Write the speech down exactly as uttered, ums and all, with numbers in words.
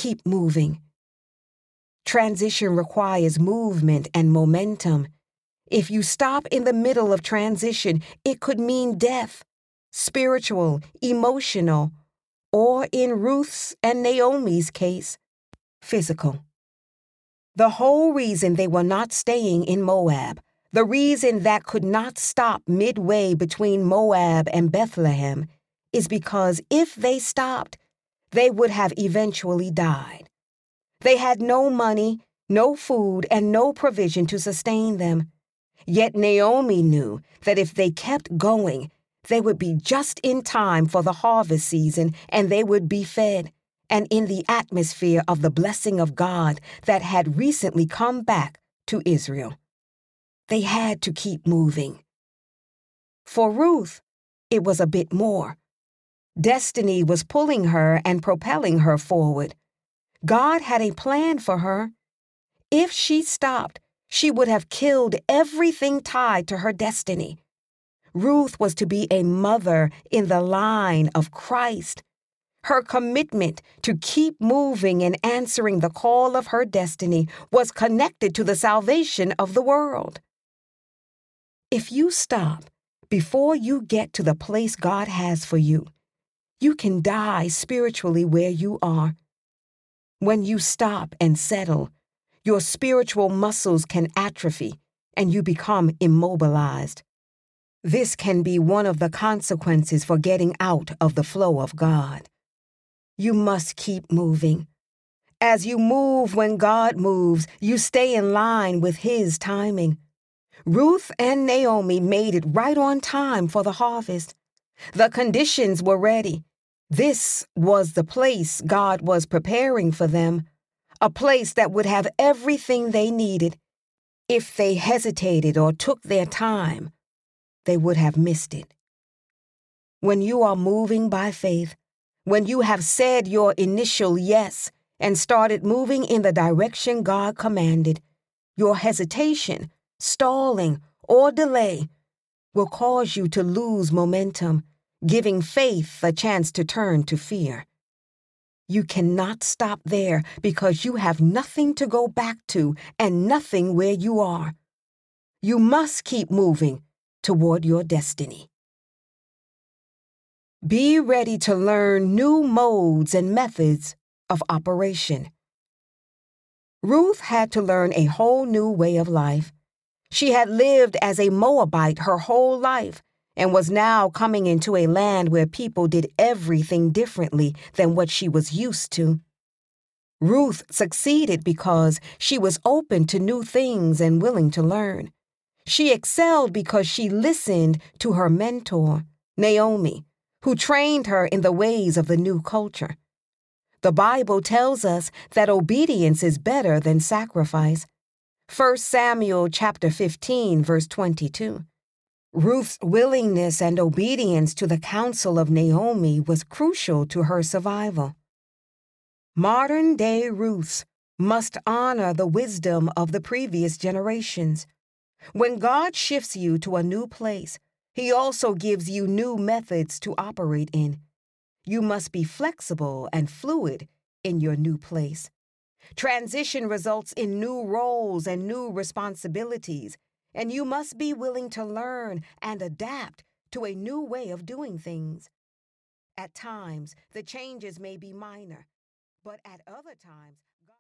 keep moving. Transition requires movement and momentum. If you stop in the middle of transition, it could mean death, spiritual, emotional, or in Ruth's and Naomi's case, physical. The whole reason they were not staying in Moab, the reason that could not stop midway between Moab and Bethlehem, is because if they stopped, they would have eventually died. They had no money, no food, and no provision to sustain them. Yet Naomi knew that if they kept going, they would be just in time for the harvest season and they would be fed, and in the atmosphere of the blessing of God that had recently come back to Israel. They had to keep moving. For Ruth, it was a bit more. Destiny was pulling her and propelling her forward. God had a plan for her. If she stopped, she would have killed everything tied to her destiny. Ruth was to be a mother in the line of Christ. Her commitment to keep moving and answering the call of her destiny was connected to the salvation of the world. If you stop before you get to the place God has for you, you can die spiritually where you are. When you stop and settle, your spiritual muscles can atrophy and you become immobilized. This can be one of the consequences for getting out of the flow of God. You must keep moving. As you move when God moves, you stay in line with His timing. Ruth and Naomi made it right on time for the harvest. The conditions were ready. This was the place God was preparing for them, a place that would have everything they needed. If they hesitated or took their time, they would have missed it. When you are moving by faith, when you have said your initial yes and started moving in the direction God commanded, your hesitation, stalling, or delay will cause you to lose momentum, giving faith a chance to turn to fear. You cannot stop there because you have nothing to go back to and nothing where you are. You must keep moving toward your destiny. Be ready to learn new modes and methods of operation. Ruth had to learn a whole new way of life. She had lived as a Moabite her whole life and was now coming into a land where people did everything differently than what she was used to. Ruth succeeded because she was open to new things and willing to learn. She excelled because she listened to her mentor, Naomi, who trained her in the ways of the new culture. The Bible tells us that obedience is better than sacrifice. First Samuel chapter fifteen, verse twenty-two. Ruth's willingness and obedience to the counsel of Naomi was crucial to her survival. Modern-day Ruths must honor the wisdom of the previous generations. When God shifts you to a new place, He also gives you new methods to operate in. You must be flexible and fluid in your new place. Transition results in new roles and new responsibilities, and you must be willing to learn and adapt to a new way of doing things. At times, the changes may be minor, but at other times,